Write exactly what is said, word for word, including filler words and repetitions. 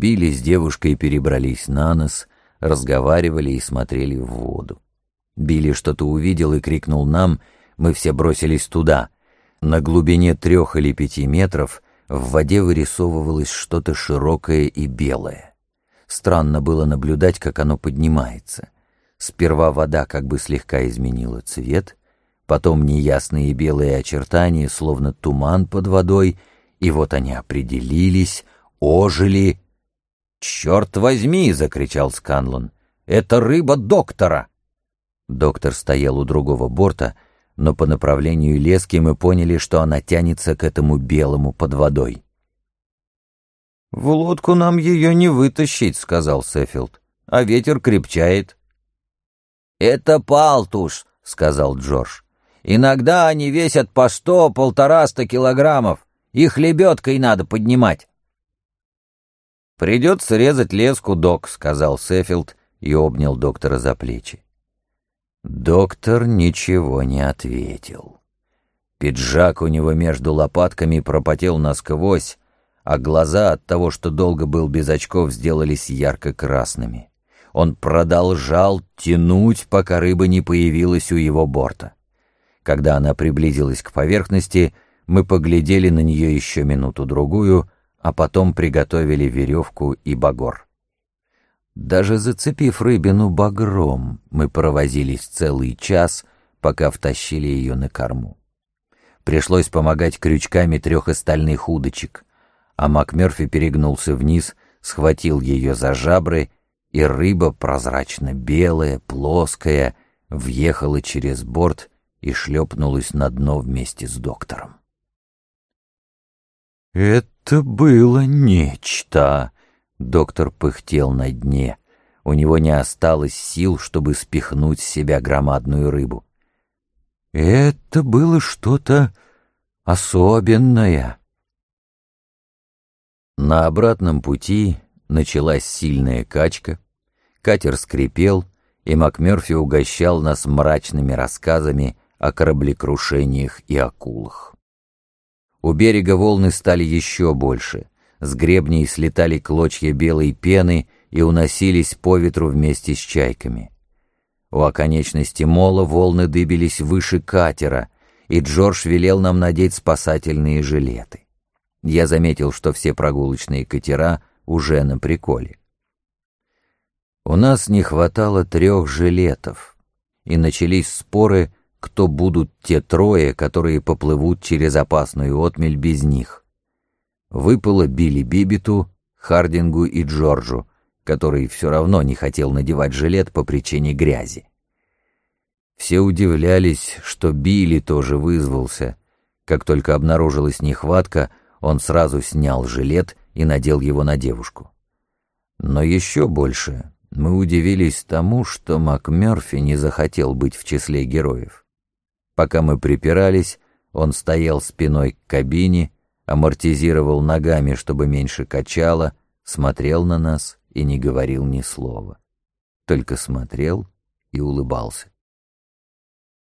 Билли с девушкой перебрались на нос, разговаривали и смотрели в воду. Билли что-то увидел и крикнул нам, мы все бросились туда. На глубине трех или пяти метров в воде вырисовывалось что-то широкое и белое. Странно было наблюдать, как оно поднимается. Сперва вода как бы слегка изменила цвет, потом неясные белые очертания, словно туман под водой, и вот они определились, ожили. «Черт возьми!» — закричал Сканлон. «Это рыба доктора!» Доктор стоял у другого борта, но по направлению лески мы поняли, что она тянется к этому белому под водой. «В лодку нам ее не вытащить», — сказал Сеффилд, — «а ветер крепчает». «Это палтуш», — сказал Джордж. «Иногда они весят по сто-полтораста килограммов, их лебедкой надо поднимать». «Придется резать леску, док», — сказал Сеффилд и обнял доктора за плечи. Доктор ничего не ответил. Пиджак у него между лопатками пропотел насквозь, а глаза от того, что долго был без очков, сделались ярко-красными. Он продолжал тянуть, пока рыба не появилась у его борта. Когда она приблизилась к поверхности, мы поглядели на нее еще минуту-другую, а потом приготовили веревку и багор. Даже зацепив рыбину багром, мы провозились целый час, пока втащили ее на корму. Пришлось помогать крючками трех остальных удочек, а МакМёрфи перегнулся вниз, схватил ее за жабры, и рыба, прозрачно-белая, плоская, въехала через борт и шлепнулась на дно вместе с доктором. «Это было нечто!» Доктор пыхтел на дне. У него не осталось сил, чтобы спихнуть с себя громадную рыбу. «Это было что-то особенное!» На обратном пути началась сильная качка, катер скрипел, и МакМёрфи угощал нас мрачными рассказами о кораблекрушениях и акулах. У берега волны стали еще больше, с гребней слетали клочья белой пены и уносились по ветру вместе с чайками. У оконечности мола волны дыбились выше катера, и Джордж велел нам надеть спасательные жилеты. Я заметил, что все прогулочные катера уже на приколе. У нас не хватало трех жилетов, и начались споры, кто будут те трое, которые поплывут через опасную отмель без них. Выпало Билли Бибиту, Хардингу и Джорджу, который все равно не хотел надевать жилет по причине грязи. Все удивлялись, что Билли тоже вызвался. Как только обнаружилась нехватка, он сразу снял жилет и надел его на девушку. Но еще больше мы удивились тому, что МакМёрфи не захотел быть в числе героев. Пока мы припирались, он стоял спиной к кабине, амортизировал ногами, чтобы меньше качало, смотрел на нас и не говорил ни слова. Только смотрел и улыбался.